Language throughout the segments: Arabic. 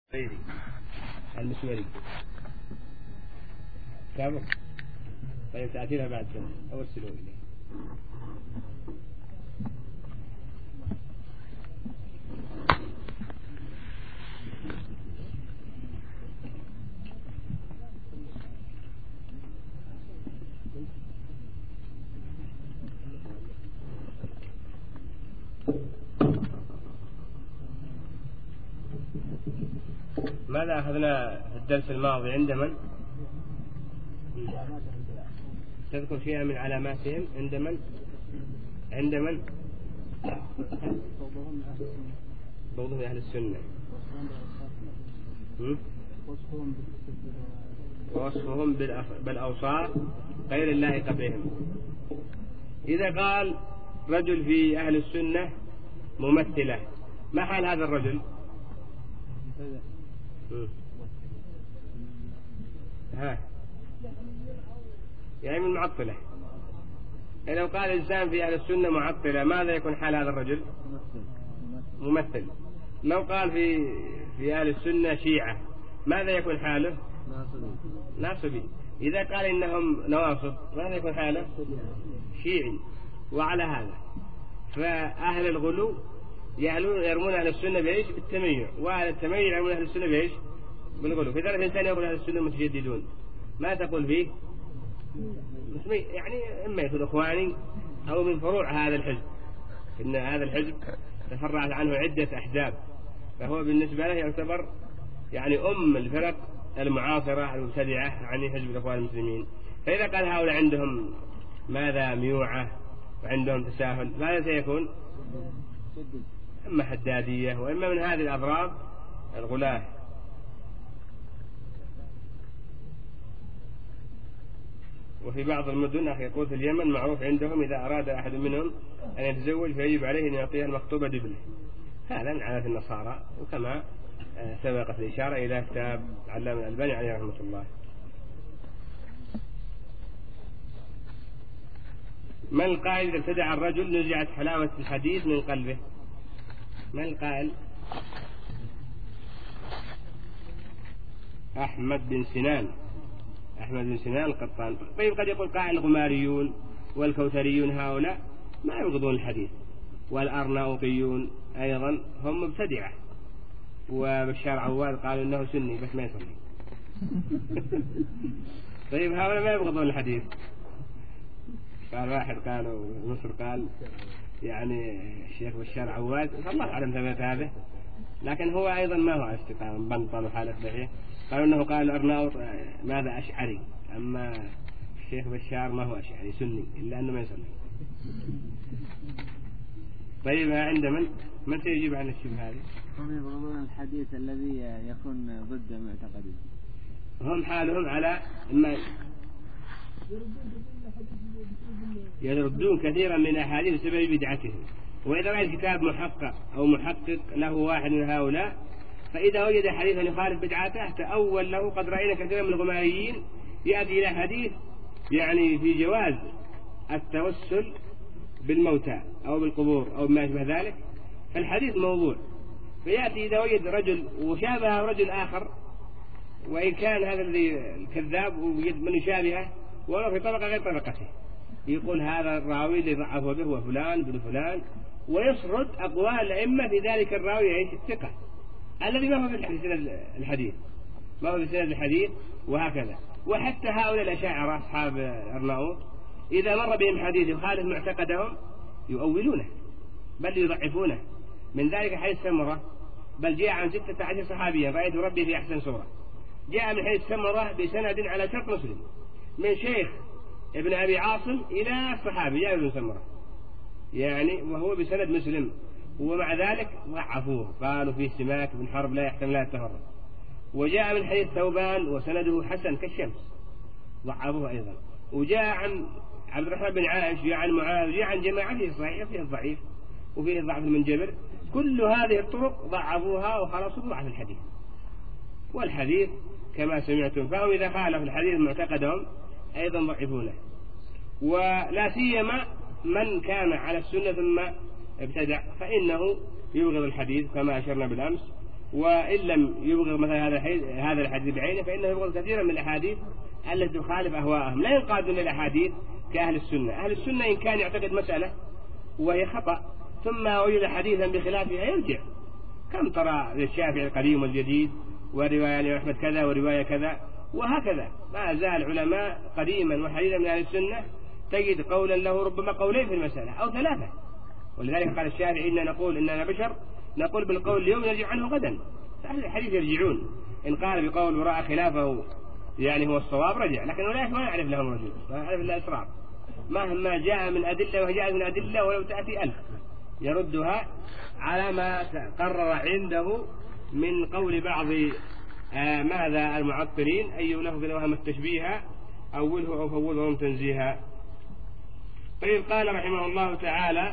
المسوري كابو. طيب تأتينا بعد سنة أو ارسلوا إليه. ماذا أخذنا في الدرس الماضي؟ عند من؟ تذكر شيئا من علاماتهم؟ عند من؟ عند من؟ بغضهم أهل السنة. ووصفهم بالأوصاف غير اللائقة بهم. إذا قال رجل في أهل السنة ممثلة، ما حال هذا الرجل؟ يعني من معطلة. لو قال إنسان في أهل السنة معطلة، ماذا يكون حال هذا الرجل؟ ممثل. لو قال في أهل السنة شيعة، ماذا يكون حاله؟ ناصبي. إذا قال إنهم نواصب، ماذا يكون حاله؟ شيعي. وعلى هذا فأهل الغلو يرمون أهل السنة بإيش؟ بالتميع، وأهل التميع يرمون أهل السنة بإيش؟ بالغلو. في ذلك الإنسان يقول أهل السنة متجددون، ما تقول فيه؟ يعني إما يكون إخواني أو من فروع هذا الحزب، إن هذا الحزب تفرعت عنه عدة أحزاب، فهو بالنسبة له يعتبر يعني الفرق المعاصرة المبتدعة، يعني حزب الإخوان المسلمين. فإذا قال هؤلاء عندهم ماذا؟ ميوعة، وعندهم تساهل، ماذا سيكون؟ إما حدادية، وإما من هذه الأضراب الغلاة. وفي بعض المدن يقول في اليمن معروف عندهم إذا أراد أحد منهم أن يتزوج فيجب عليه أن يعطيها المخطوبة دبلة. هذا من عادات النصارى، وكما سبقت الإشارة إلى كتاب علامة الألباني عليه رحمة الله. من القائل إذا ابتدع الرجل نزعت حلاوة الحديث من قلبه؟ من القائل؟ أحمد بن سنان القطان. طيب قد يقول قائل الغماريون والكوثريون هؤلاء ما يبغضون الحديث، والأرناؤوطيون أيضا هم مبتدعة، وبشار عواد قالوا إنه سني بس ما يصلي. طيب هؤلاء ما يبغضون الحديث. قال واحد قالوا مصر قال يعني الشيخ بشار عواد الله أعلم ثبت هذا، لكن هو أيضا ما هو على استقامة، بنطل وحالة بحيه. قالوا أنه قال الأرناؤوط ماذا أشعري، أما الشيخ بشار ما هو أشعري سني إلا أنه ما يصلي. طيب عند من سيجيب عن الشبهة هذه؟ هم يبغضون الحديث الذي يكون ضد معتقدهم. هم حالهم على ما يردون كثيرا من أحاديث بسبب بدعتهم. وإذا رأى الكتاب محقق أو محقق له واحد من هؤلاء، فإذا وجد حديثا يخالف بدعته تأول له. قد رأينا كثيرا من الغماريين يأتي إلى حديث يعني في جواز التوسل بالموتى أو بالقبور أو ما شابه ذلك، فالحديث موضوع، فيأتي إذا وجد رجل وشابه رجل آخر، وإن كان هذا الكذاب ويجد من يشابهه ولو في طبقة غير طبقته، يقول هذا الراوي اللي ضعفه به هو فلان بن فلان، ويسرد أقوال الأئمة في ذلك الراوي عيش الثقة الذي ما هو في الحديث، ما هو في سند الحديث، وهكذا. وحتى هؤلاء الأشاعرة أصحاب أرناؤوط إذا مر بهم حديث يخالف معتقدهم يؤولونه بل يضعفونه. من ذلك حديث سمرة، بل جاء عن 16 صحابيا رأيت ربي في أحسن صورة. جاء من حديث سمرة بسند على شرط مسلم من شيخ ابن أبي عاصم إلى الصحابي جابر بن سمرة، يعني وهو بسند مسلم، ومع ذلك ضعفوه، قالوا فيه سماك بن حرب لا يحتمل التفرد. وجاء من حديث ثوبان وسنده حسن كالشمس، ضعفوه أيضا. وجاء عن عبد الرحمن بن عائش، جاء عن معاذ، جاء عن جماعة فيه صحيح فيه الضعيف وفيه ضعف المنجبر، كل هذه الطرق ضعفوها وخلصوا ضعف الحديث. والحديث كما سمعتم، فهم إذا خالف الحديث معتقدهم أيضا ضعفونه. ولا سيما من كان على السنة ثم ابتدع، فإنه يبغض الحديث كما أشرنا بالأمس، وإن لم يبغض مثلا هذا الحديث بعينه فإنه يبغض كثيرا من الأحاديث التي تخالف أهواءهم. لا ينقادون للأحاديث كأهل السنة. أهل السنة إن كان يعتقد مسألة وهي خطأ ثم وجد حديثا بخلافها يرجع. كم ترى للشافعي القديم والجديد، ورواية لأحمد كذا ورواية كذا، وهكذا ما زال علماء قديما وحديثا من أهل السنة تجد قولا له ربما قولين في المسألة أو ثلاثة. ولذلك قال الشافعي إننا نقول إننا بشر نقول بالقول اليوم نرجع عنه غدا. أهل الحديث يرجعون، إن قال بقول ورأى خلافه يعني هو الصواب رجع، لكن أولئك ما يعرف لهم رجوع، ما يعرف إلا إسرار. مهما جاء من أدلة وجاء من أدلة ولو تأتي 1000 يردها على ما قرر عنده من قول بعض ماذا المعطلين أي له في وهم التشبيه أوله أو فوضهم تنزيها. طيب قال رحمه الله تعالى: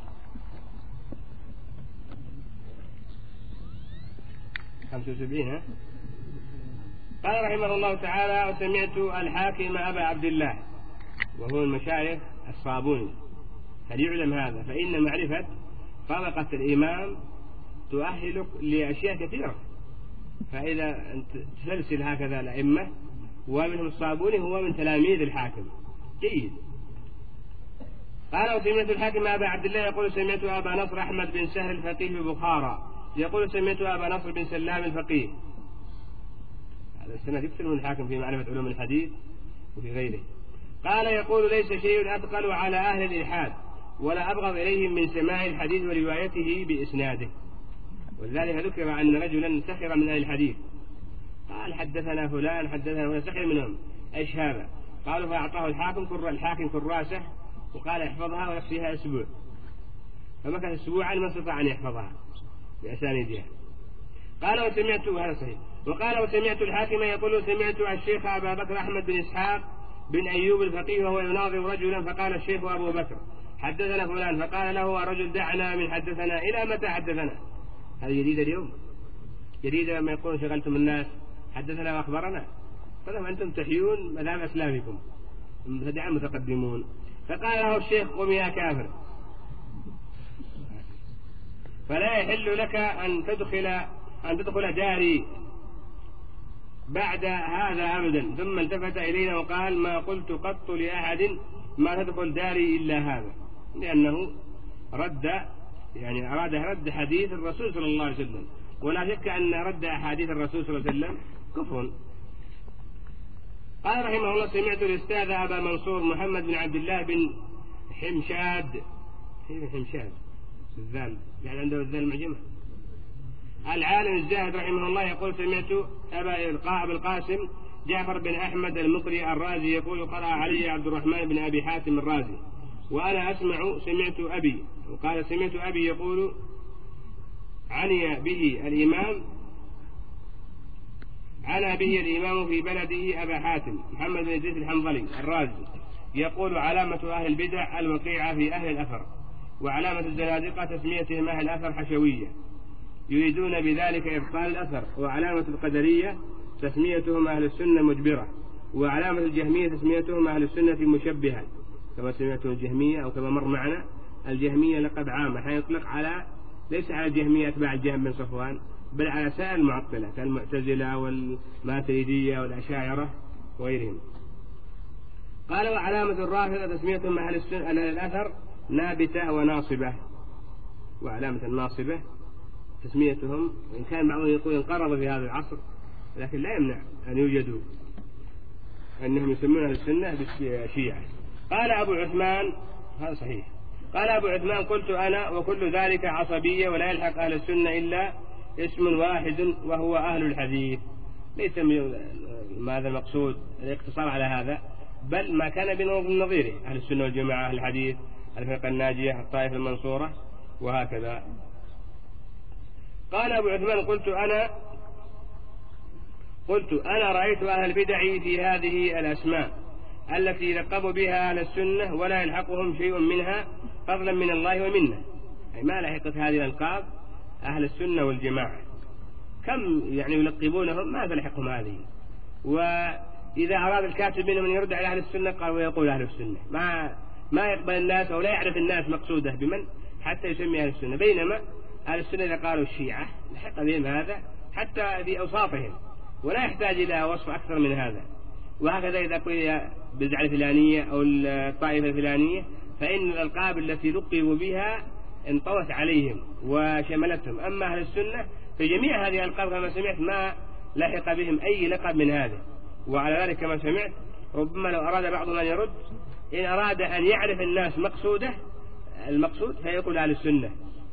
قال رحمه الله تعالى: وسمعت الحاكم أبا عبد الله وهو المشايخ الصابوني. هل يعلم هذا؟ فإن معرفة طبقة الإمام تؤهلك لأشياء كثيرة. فإذا تسلسل هكذا الأئمة ومنهم الصابوني هو من تلاميذ الحاكم جيد. قال: وسمعت الحاكم أبا عبد الله يقول: سمعت أبا نصر أحمد بن سهل الفقيه ببخارى يقول: سمعت أبا نصر بن سلام الفقيه. هذا السنة يكثر من الحاكم في معرفة علوم الحديث وفي غيره. قال: يقول: ليس شيء أثقل على أهل الإلحاد ولا أبغض إليهم من سماع الحديث وروايته بإسناده. ولذلك ذكر أن رجلا سخر من أهل الحديث قال: حدثنا فلان حدثنا فلان، سخر منهم. إيش هذا؟ قالوا: فأعطاه الحاكم كراسة وقال: احفظها ويكفيها أسبوع. فمكث أسبوعا ما استطاع أن يحفظها بأسانيدها. قال: وسمعت، هذا صحيح. وقال: وسمعت الحاكم يقول: سمعت الشيخ أبا بكر أحمد بن إسحاق بن أيوب الفقيه وهو يناظر رجلا، فقال الشيخ أبو بكر: حدثنا فلان. فقال له الرجل: دعنا من حدثنا إلى متى حدثنا؟ هذه جديدة اليوم، جديدة لما يقول شغلتم الناس حدثنا وأخبرنا، فلما أنتم تحيون مذهب أسلافكم مبتدعون متقدمون. فقال له الشيخ: قم يا كافر، فلا يحل لك أن تدخل داري بعد هذا أبدا. ثم التفت إلينا وقال: ما قلت قط لأحد ما تدخل داري إلا هذا، لأنه أراد رد حديث الرسول صلى الله عليه وسلم، ولا شك أن رد حديث الرسول صلى الله عليه وسلم كفر. قال رحمه الله: سمعت الأستاذ أبا منصور محمد بن عبد الله بن حمشاد الذال يعني عنده الذال المعجمة العالم الزاهد رحمه الله يقول: سمعت أبا القاسم جعفر بن أحمد المقري الرازي يقول: قرأ علي عبد الرحمن بن أبي حاتم الرازي وأنا أسمع سمعت أبي. وقال: سمعت أبي يقول: عني به الإمام في بلده أبا حاتم محمد بن زيد الحنظلي الرازي يقول: علامة أهل البدع الوقيعة في أهل الأثر، وعلامة الزنادقة تسميتهم أهل الأثر حشوية يريدون بذلك إبطال الأثر، وعلامة القدرية تسميتهم أهل السنة مجبرة، وعلامة الجهمية تسميتهم أهل السنة مشبهة كما سمعتم الجهمية، أو كما مر معنا الجهمية لقب عام حيطلق على ليس على الجهمية أتباع الجهم بن صفوان بل على سائر المعطلة كالمعتزلة والماتريدية والأشاعرة وغيرهم. قال: وعلامة الرافضة تسميتهم أهل السنة الأثر نابتة وناصبة، وعلامة الناصبة تسميتهم، إن كان بعضهم يقول انقرض في هذا العصر لكن لا يمنع أن يوجدوا أنهم يسمون أهل السنة بالشيعة. قال أبو عثمان، هذا صحيح، قال أبو عثمان: قلت أنا وكل ذلك عصبية ولا يلحق أهل السنة إلا اسم واحد وهو أهل الحديث. ليس ماذا المقصود الاقتصار على هذا، بل ما كان بينهم من نظيره أهل السنة والجماعة، أهل الحديث، الفرقة الناجية، الطائفة المنصورة وهكذا. قال أبو عثمان: قلت أنا رأيت أهل البدع في هذه الأسماء التي لقبوا بها أهل السنة ولا يلحقهم شيء منها فضلا من الله ومنه، أي ما لحقت هذه الألقاب أهل السنة والجماعة، كم يعني يلقبونهم ما تلحقهم هذه. وإذا أراد الكاتب منهم أن يرد على أهل السنة قال ويقول أهل السنة، ما يقبل الناس أو لا يعرف الناس مقصوده بمن حتى يسمي أهل السنة، بينما أهل السنة إذا قالوا الشيعة لحق بهم هذا حتى في أوصافهم، ولا يحتاج إلى وصف أكثر من هذا. وهكذا إذا قيل بالبدعة الفلانية أو الطائفة الفلانية فإن الألقاب التي لقبوا بها انطوت عليهم وشملتهم. أما أهل السنة فجميع هذه الألقاب كما سمعت ما لحق بهم أي لقب من هذا. وعلى ذلك كما سمعت ربما لو أراد بعضهم أن يرد، إن أراد أن يعرف الناس المقصود فيقول أهل السنة.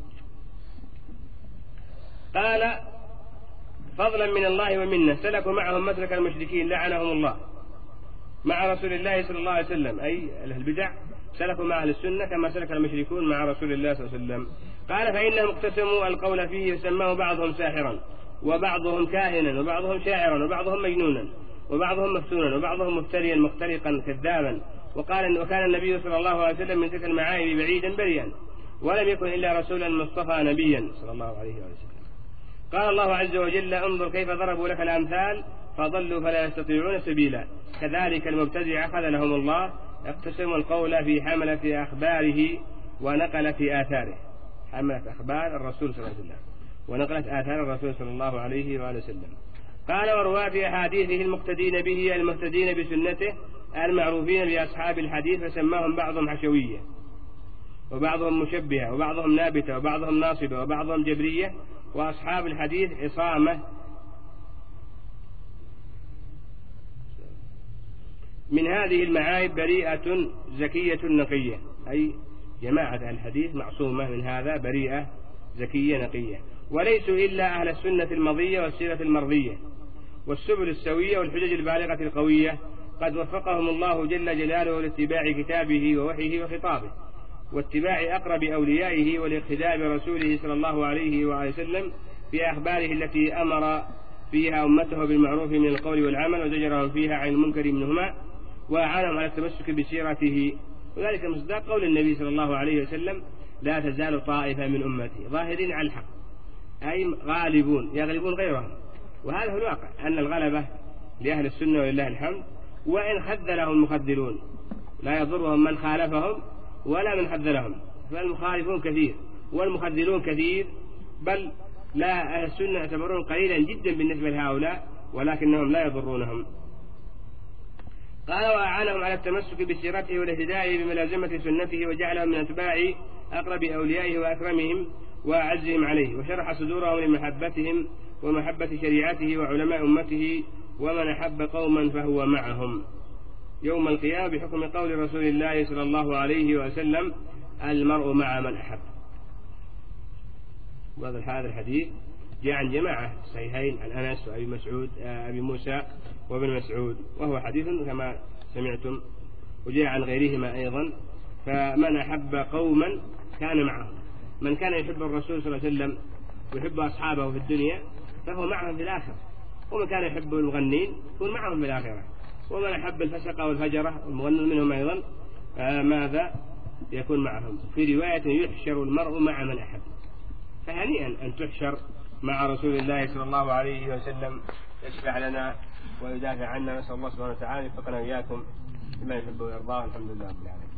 قال فضلا من الله ومنه سلكوا معهم مسلك المشركين لعنهم الله مع رسول الله صلى الله عليه وسلم، أي أهل البدع سلكوا مع أهل السنة كما سلك المشركون مع رسول الله صلى الله عليه وسلم. قال فإنهم اقتسموا القول فيه وسماه بعضهم ساحرا وبعضهم كاهنا وبعضهم شاعرا وبعضهم مجنونا وبعضهم مفتونا وبعضهم مفتريا مختلقا كذابا. وكان النبي صلى الله عليه وسلم من تلك المعايب بعيدا بريئا، ولم يكن إلا رسولا مصطفى نبيا صلى الله عليه وسلم. قال الله عز وجل انظر كيف ضربوا لك الأمثال فضلوا فلا يستطيعون سبيلا. كذلك المبتدع خذلهم الله، اقتسموا القول في حملة أخباره ونقلة آثاره، حملة أخبار الرسول صلى الله عليه وسلم ونقلة آثار الرسول صلى الله عليه وآله وسلم. قال ورواة أحاديثه المقتدين به المهتدين بسنته المعروفين بأصحاب الحديث، فسماهم بعضهم حشوية وبعضهم مشبهة وبعضهم نابتة وبعضهم ناصبة وبعضهم جبرية. وأصحاب الحديث عصامة من هذه المعايب بريئة زكية نقية، أي جماعة الحديث معصومة من هذا بريئة زكية نقية. وليسوا إلا أهل السنة المضية والسيرة المرضية والسبل السوية والحجج البالغة القوية، قد وفقهم الله جل جلاله لاتباع كتابه ووحيه وخطابه واتباع أقرب أوليائه والاقتداء برسوله صلى الله عليه وآله وسلم في أخباره التي أمر فيها أمته بالمعروف من القول والعمل وزجرهم فيها عن المنكر منهما، وأعانهم على التمسك بسيرته. وذلك مصداق قول النبي صلى الله عليه وسلم لا تزال طائفة من أمتي ظاهرين على الحق، أي غالبون يغلبون غيرهم. وهذا هو الواقع، أن الغلبة لأهل السنة ولله الحمد، وإن خذلهم المخذلون لا يضرهم من خالفهم ولا من خذلهم، فالمخالفون كثير والمخذلون كثير، بل لا أهل السنة يعتبرون قليلا جدا بالنسبة لهؤلاء ولكنهم لا يضرونهم. قال وأعانهم على التمسك بسيرته والاهتداء بملازمة سنته وجعلهم من أتباع أقرب أوليائه وأكرمهم وأعزهم عليه، وشرح صدورهم لمحبتهم ومحبة شريعته وعلماء أمته، ومن أحب قوما فهو معهم يوم القيامة بحكم قول رسول الله صلى الله عليه وسلم المرء مع من أحب. وهذا الحديث جاء عن جماعة صحيحين عن أنس وأبي مسعود أبي موسى وابن مسعود، وهو حديث كما سمعتم، وجاء عن غيرهما أيضا. فمن أحب قوما كان معهم، من كان يحب الرسول صلى الله عليه وسلم ويحب أصحابه في الدنيا فهو معهم في الآخرة، ومن كان يحب المغنين يكون معهم في الآخرة، ومن أحب الفسقة والفجرة والمغنون منهم أيضا ماذا يكون معهم. في رواية يحشر المرء مع من أحب، فهنيئا أن تحشر مع رسول الله صلى الله عليه وسلم يشفع لنا ويدافع عنا. نسأل الله سبحانه وتعالى يوفقنا وإياكم لما يحب ويرضاه. الحمد لله رب العالمين.